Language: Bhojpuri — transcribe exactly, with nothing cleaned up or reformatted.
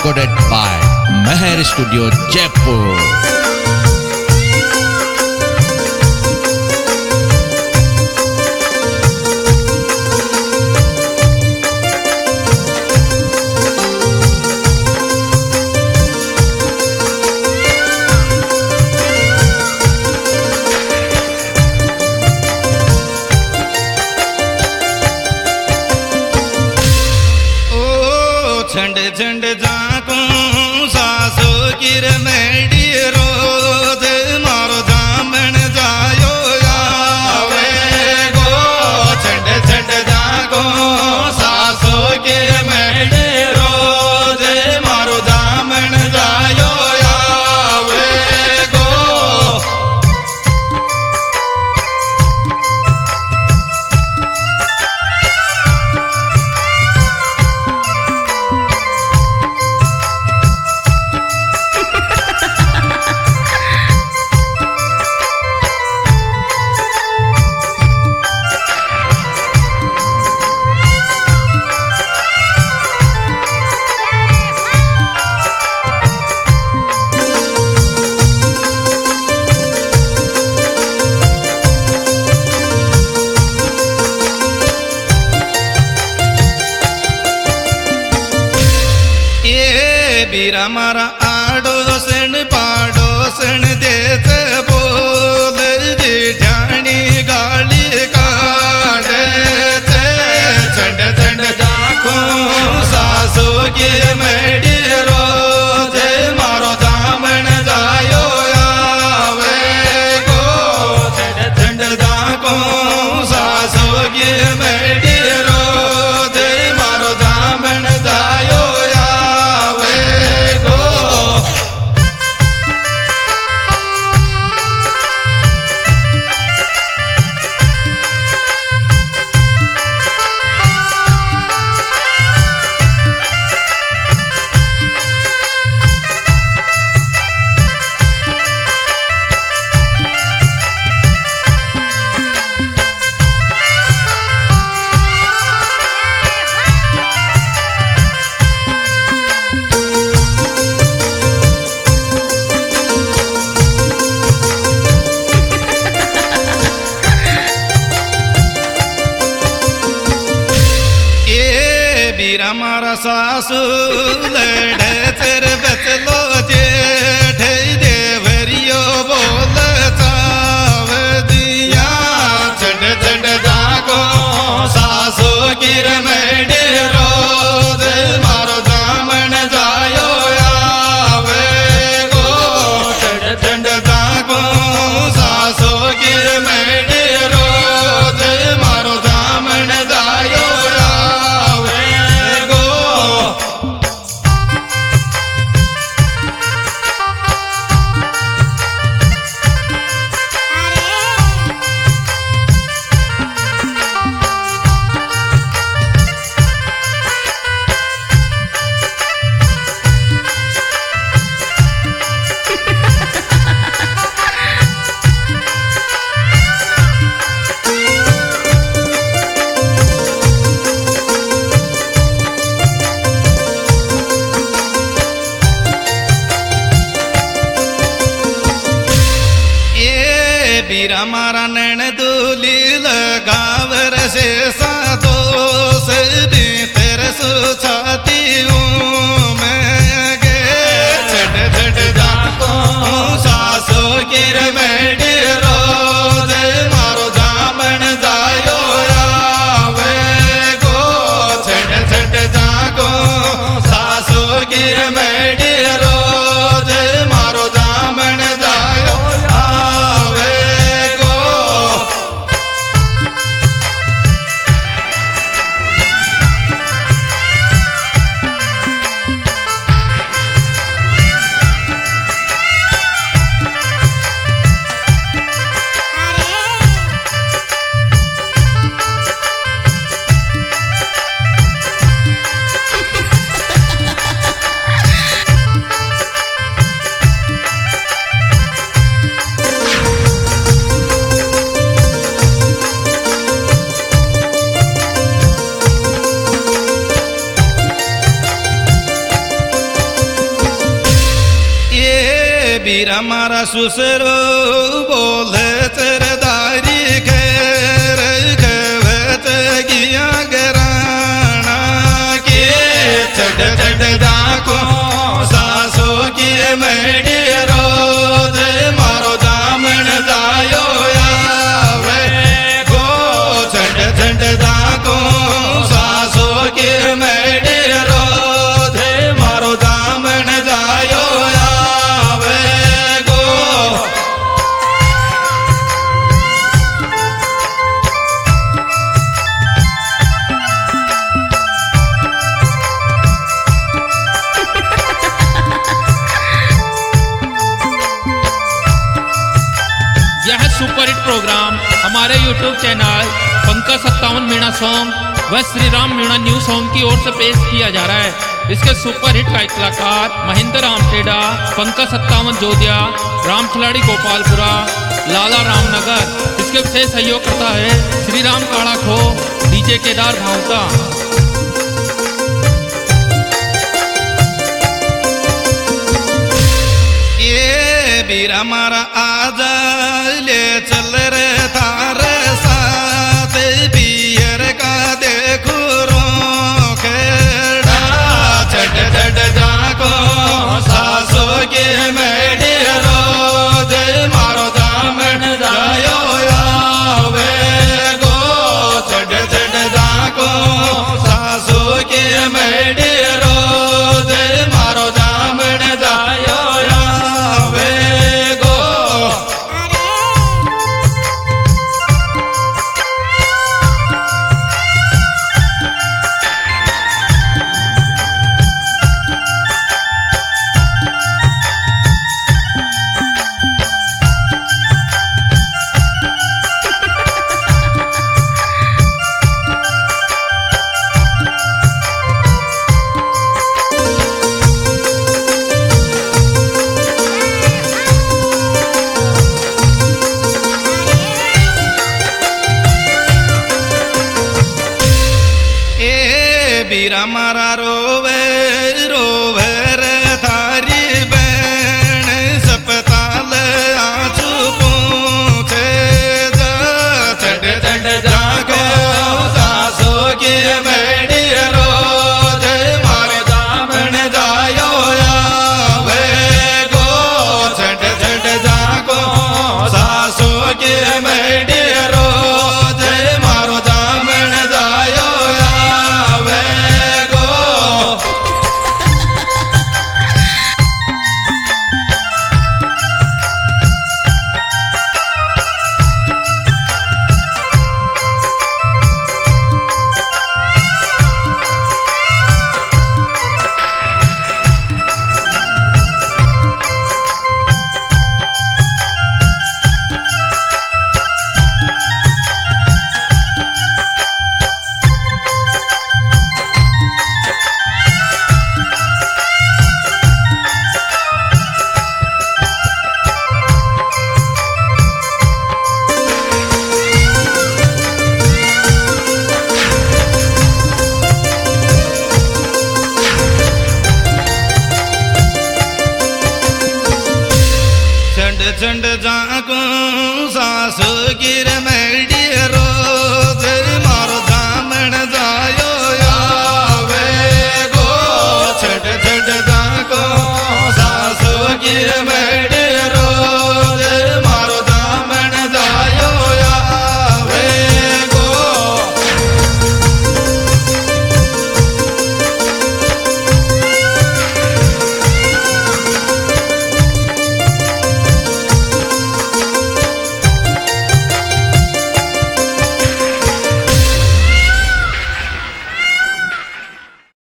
recorded by Meher Studio Jaipur. झंड झंड जाको सासो किर मेडी रोज मारो जामन जायो आवे गो झंड झंड जाको सासो किर मेडी रोज मारो जामन जायो आवे गो बीरा मारा आडोसन पाडोसन देत बोल जेठाणी गाली काढे चंड चंड जाखो सासो की मेडी रोज मारो दामन जायो आवे गो चंड चंड जाखो सासो की मेडी रोज मारो दामन जायो हमारा सासू लड़े तेर बचलो जेठ देवरियो बोल चाव दिया चंड चंड जागो सासू गिर मेडे रोज मारो दामन जायो आवे गो चंड चंड जागो सासू गिर मेडे रोज मारो दामन जायो बीरा मारा नैन दूली लगावर से साधो सदी तेरे सुछाती हूँ मैं गे छट छट जाको सासो गिर मेडी रोज मारो दामन जायो आवे गो छट छट जाको सासो गिर मेडी रोज मारो दामन जायो आवे गो बीरा मारा सुसरो बोले चरदारी खैर खवत गिया गराना के चढ़ चढ़ दाको सासो की मेडी रोज मारो दामन दायो आवे गो चढ़ चढ़ दाको सासो की मेडी रोज मारो दामन दायो आवे गो यह सुपरहिट प्रोग्राम हमारे यूट्यूब चैनल पंकज सत्तावन मीणा सॉन्ग व श्री राम मीणा न्यू सॉन्ग की ओर से पेश किया जा रहा है। इसके सुपरहिट का कलाकार महेंद्र राम टेडा, पंकज सत्तावन जोधिया, राम खिलाड़ी गोपालपुरा, लाला रामनगर। इसके विशेष सहयोग करता है श्री राम काड़ा खो, डीजे केदार भावता। बीरा मारा आजा ले चल रे थारे साथ बियर का देखो रोकेड़ा चढ़ चढ़ जाको सासो के मेडी रोज मारो दामन जायो आवे गो चढ़ चढ़ जाको सासो के मेडी रोज मारो दामन जायो आवे गो। बीरा मारा रोवे रोवे रे थारी बहन सपताल आंसू पूछे जा चढ़ चढ़ जागो सासो की मेडी रोज मारो दामन जायो आवे गो चढ़ चढ़ जागो सासो की मेडी रोज मारो दामन जायो आवे गो। चंड चंड जाको सासु गिर में